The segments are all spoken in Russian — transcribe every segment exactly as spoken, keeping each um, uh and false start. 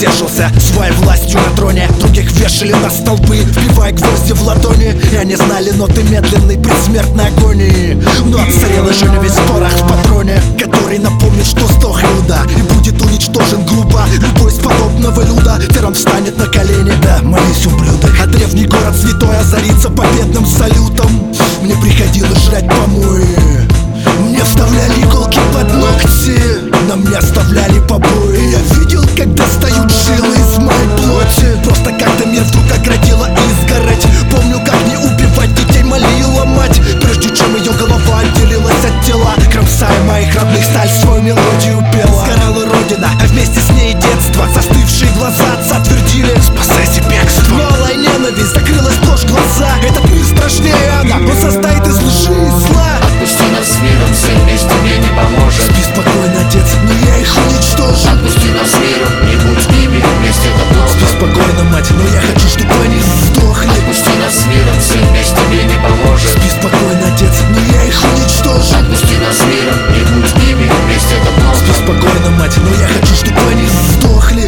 тешился своей властью на троне. Других вешали на столбы, вбивая гвозди в ладони. И они знали ноты медленной предсмертной агонии. Но отсырел еще не весь порох в патроне, который напомнит, что сдох Иуда и будет уничтожен грубо любой из подобного люда. Тиран встанет на колени, да, молись, ублюдок. А древний город святой озарится победным салютом. Мне приходилось жрать помои, мне вставляли иголки под ногти, на мне оставляли побои. Я видел, как достают жилы из моей плоти. Просто как-то мир вдруг оградила изгородь. Помню, как не убивать детей молила мать, прежде чем ее голова отделилась от тела. Кромсая моих родных сталь, свою мелодию пела. Сгорала родина, а вместе с ней детство. Застывшие глаза отца твердили: спасайся бегством. Малая ненависть закрыла сплошь глаза. Этот мир страшнее она, он состоит из лжи и зла. Отпусти нас с миром, все вместе мне не поможет. Спи спокойно, отец, не я их уничтожу. Отпусти нас с миром, не будь с ними, вместе это плохо. Спи спокойно, мать, но я хочу, чтобы они сдохли. Отпусти нас с миром, все вместе мне не поможет. Спи спокойно, отец, не я их уничтожу. Отпусти нас с миром, не будь с ними, вместе это плохо. Спи спокойно, мать, но я хочу, чтобы они сдохли.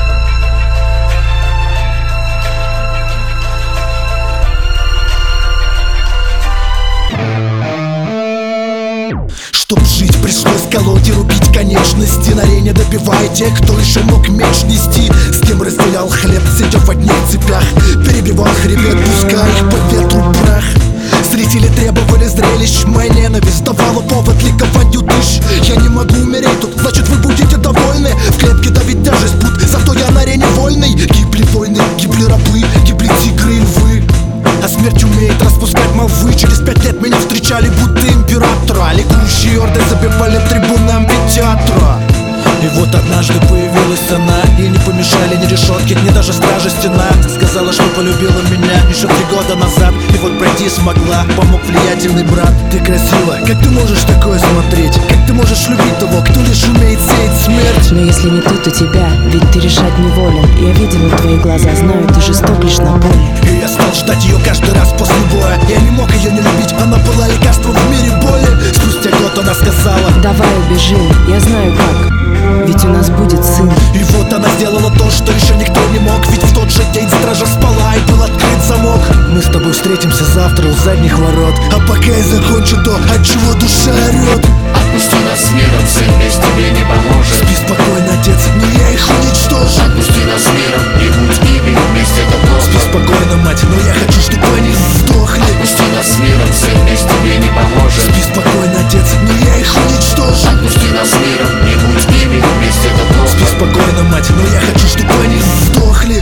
Чтоб жить, пришлось колоть и рубить конечности. На арене добивая тех, кто еще мог меч нести. С кем разделял хлеб, сидя в одних цепях. Перебивал хребет, пуская их по ветру прах. Зрители требовали зрелищ, моя ненависть давала повод ликованию дышь. Я не могу умереть тут, значит вы будете довольны. В клетке давить тяжесть будь, зато я на арене вольный. Гибли войны, гибли рабы, гибли тигры и львы. А смерть умеет распускать молвы. Через пять лет меня встречали будто императора. Ликующие орды забивали трибуны амфитеатра. И вот однажды появилась она, ей не помешали ни решетки, ни даже стража стена. Сказала, что полюбила меня еще три года назад. И вот пройти смогла, помог влиятельный брат. Ты красива, как ты можешь такое смотреть? Как ты можешь любить того, кто лишь умеет сеять смерть? Но если не тут, то тебя, ведь ты решать не волен. Я видела твои глаза, знаю, ты жесток лишь на поле. И я стал ждать ее каждый раз после боя. Я не мог ее не любить, она была лекарством в мире боли. Спустя год она сказала: давай убежим, я знаю как, ведь у нас будет сын. И вот она сделала то, что еще никто не мог. Ведь в тот же день стража спала и был открыт замок. Мы с тобой встретимся завтра у задних ворот. А пока я закончу то, от чего душа орет. Отпусти нас с миром, все вместе мне не поможет. Спи спокойно, отец, не я их уничтожу. Отпусти нас с миром, не будь с ними, вместе это плохо. Спи спокойно, мать, но я хочу, чтобы они сдохли. Отпусти нас с миром, все вместе мне не поможет. Спи спокойно, отец, не я их уничтожу. Отпусти нас с миром, не будь с ними, вместе это плохо. Спи спокойно, мать, но я хочу, чтобы они сдохли.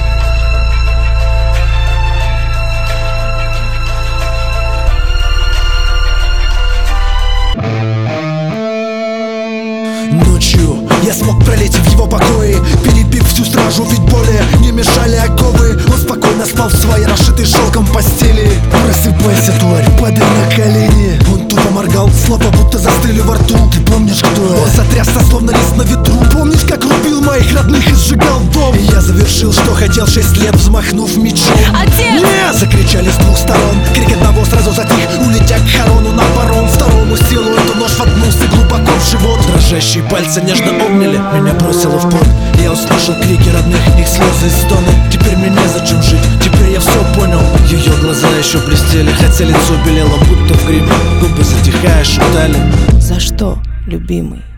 Ночью я смог пролететь в его покои, перебив всю стражу, ведь более не мешали оковы. Он спокойно спал в своей расшитой шелком постели. Просыпайся, тварь, падай на колени. Он тупо моргал, слова будто застыли во рту. Ты помнишь, кто я? Он сотрясся, словно лист на ветру. Помнишь, как рубил моих родных и сжигал дом? И я завершил, что хотел, шесть лет взмахнув мечом. Отец! Нет! Закричали с двух сторон. Крик одного сразу затих, улетя к Харону на паром. Второму силуэту нож воткнулся глубоко в живот. Дрожащие пальцы нежно обняли, меня бросило в пот. Я услышал крики родных, их слезы и стоны. Теперь мне незачем жить, теперь я все понял. Ее глаза еще блестели, хотя лицо белело, будто в гриме. Губы затихая шептали: За что, любимый?